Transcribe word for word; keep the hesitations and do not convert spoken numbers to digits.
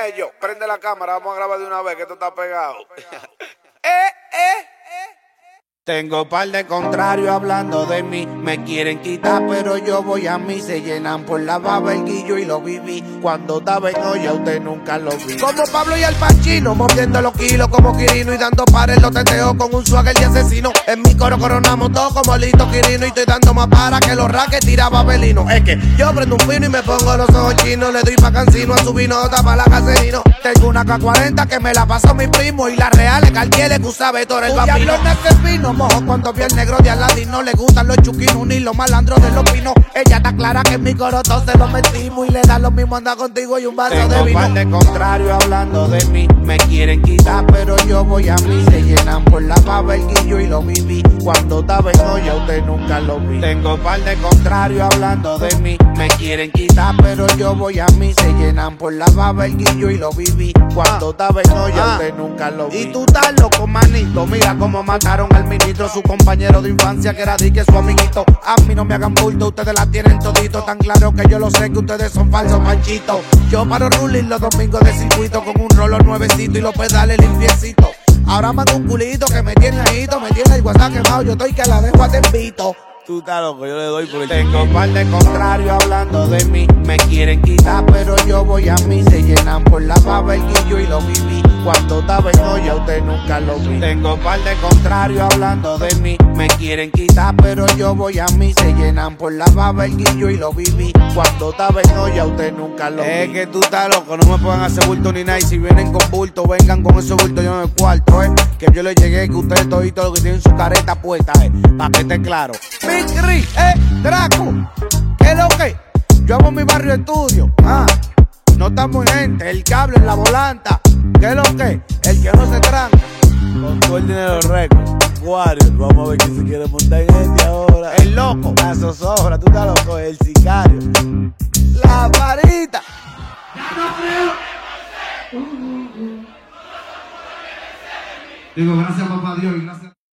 ellos. Prende la cámara, vamos a grabar de una vez que esto está pegado. eh, eh. Tengo par de contrarios hablando de mí, me quieren quitar pero yo voy a mí. Se llenan por la baba el guillo y lo viví, cuando estaba en olla usted nunca lo vi. Como Pablo y Al Pacino, moviendo los kilos como Quirino y dando pares los teteos con un swagger de asesino. En mi coro coronamos todo como Lito Quirino y estoy dando más para que los raques tiraba Belino. Es que yo prendo un pino y me pongo los ojos chinos, le doy pa' cancino a su vinota pa' la caserino. Tengo una K cuarenta que me la pasó mi primo y la reales Cartier que usa Betor el vampiro. Mojo cuando vi el negro de Aladín, no le gustan los chuquinos ni los malandros de los pinos. Ella está clara que en mi coroto se lo metimos y le da lo mismo anda contigo y un vaso Tengo de vino. Par de contrarios hablando de mí, me quieren quitar pero yo voy a mí. Se llenan por la baba el guillo y lo viví, cuando estaba en olla usted nunca lo vi. Tengo par de contrarios hablando de mí, me quieren quitar pero yo voy a mí. Se llenan por la baba el guillo y lo viví, cuando estaba en olla ah, usted nunca lo vi. Y tú estás loco manito, mira cómo mataron al ministro, su compañero de infancia que era dique su amiguito. A mí no me hagan bulto, ustedes la tienen todito, tan claro que yo lo sé que ustedes son falsos manchitos. Yo paro ruling los domingos de circuito con un rolo nuevecito y los pedales limpiecitos. Ahora mando un culito que me tiene ahito, me tiene el WhatsApp quemado, yo estoy que la dejo a tempito. Tú estás loco, yo le doy por el Tengo un par de contrarios hablando de mí, me quieren quitar pero yo voy a mí. Se llenan por la baba el guillo y lo viví, cuando estaba en olla usted nunca lo vi. Tengo un par de contrarios hablando de mí, me quieren quitar pero yo voy a mí. Se llenan por la baba el guillo y lo viví, cuando estaba en olla usted nunca lo vi. Es que tú estás loco, no me pueden hacer bulto ni nada. Y si vienen con bulto, vengan con esos bultos yo en el cuarto, eh. Que yo le llegué, que ustedes todito lo que tienen su careta puesta, eh. Pa' que esté claro. Big Rick, eh, Draco, ¿qué es lo que? Yo amo mi barrio estudio, ah. No estamos en gente, el cable en la volanta. ¿Qué es lo que? El que no se tranca. Con todo el dinero récord. Warrior, vamos a ver quién se quiere montar en este ahora. El loco, la zozobra, tú estás loco, el sicario. La varita. Digo, gracias papá Dios y gracias.